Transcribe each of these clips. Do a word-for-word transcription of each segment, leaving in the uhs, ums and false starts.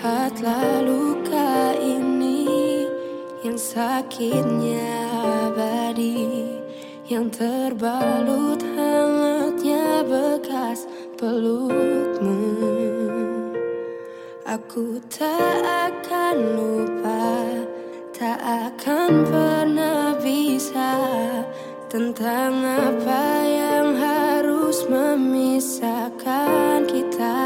lihatlah luka ini yang sakitnya abadi, yang terbalut hangatnya bekas pelukmu. Aku tak akan lupa, tak akan pernah bisa tentang apa yang harus memisahkan kita.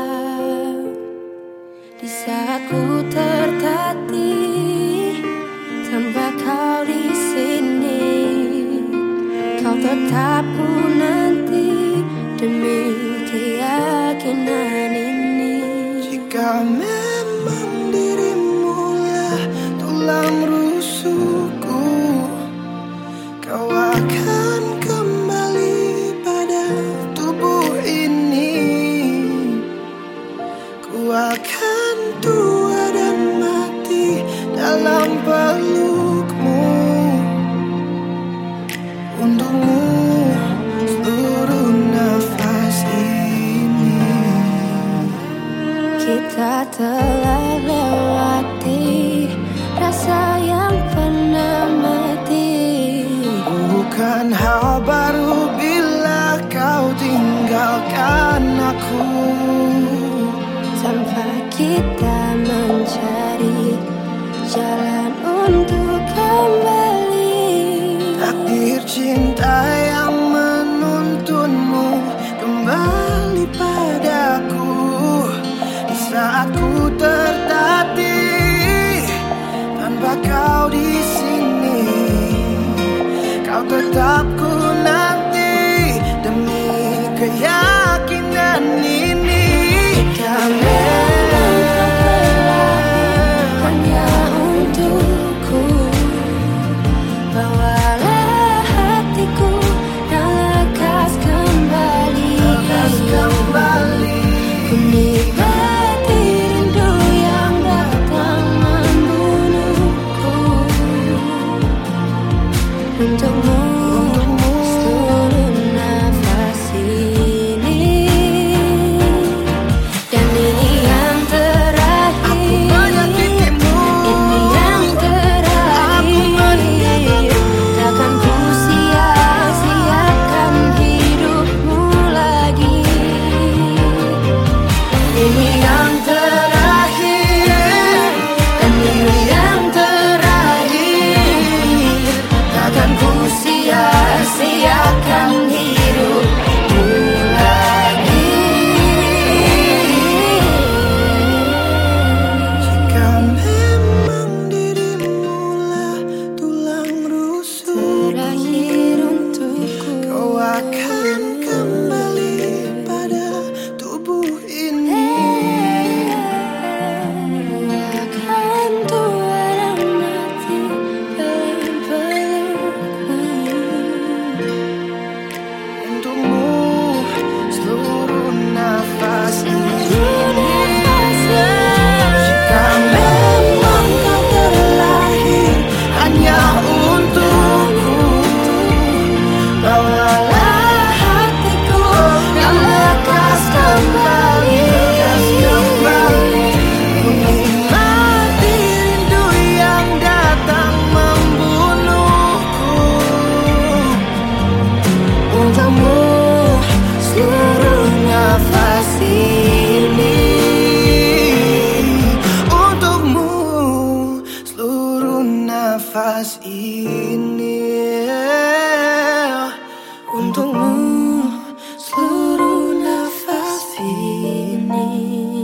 Di saat ku tertatih tanpa kau di sini, kau tetap ku nanti demi keyakinan ini. Jika memang dirimu lah tulang rusukku, kau akan kembali pada tubuh ini. Ku akan tua dan mati dalam pelukmu. Untukmu seluruh nafas ini. Kita telah lewati rasa yang pernah mati. Bukan hal baru bila kau tinggalkan aku. Sampai kita mencari jalan untuk kembali. Takdir cinta yang menuntunmu kembali padaku. Di saat ku tertatih tanpa kau di sini, kau tetap ku nanti demi keyakinan ini. Kami hanya untukku, bawalah hatiku yang lekas kembali. Lekas kembali. Ku nikmati rindu yang datang membunuhku. Untukmu seluruh nafas ini. Dan ini yang terakhir. Aku menyakitimu. Ini yang terakhir. Aku menyakitimu. Takkan ku sia-siakan hidupmu lagi. Ini yang terakhir. Dan ini yang terakhir. Takkan ku sia-siakan hidupmu lagi. Jika memang dirimu lah tulang rusuk, Terakhir untukku, kau akan kembali pada tubuh ini. akan tua dan mati dalam pelukmu. Untukmu seluruh nafas ini. Jika memang kau terlahir hanya untukku, bawalah Hatiku yang lekas kembali. Ku nikmati rindu yang datang membunuhku. Untukmu seluruh nafas ini. Untukmu seluruh nafas ini. Untukmu seluruh nafas ini.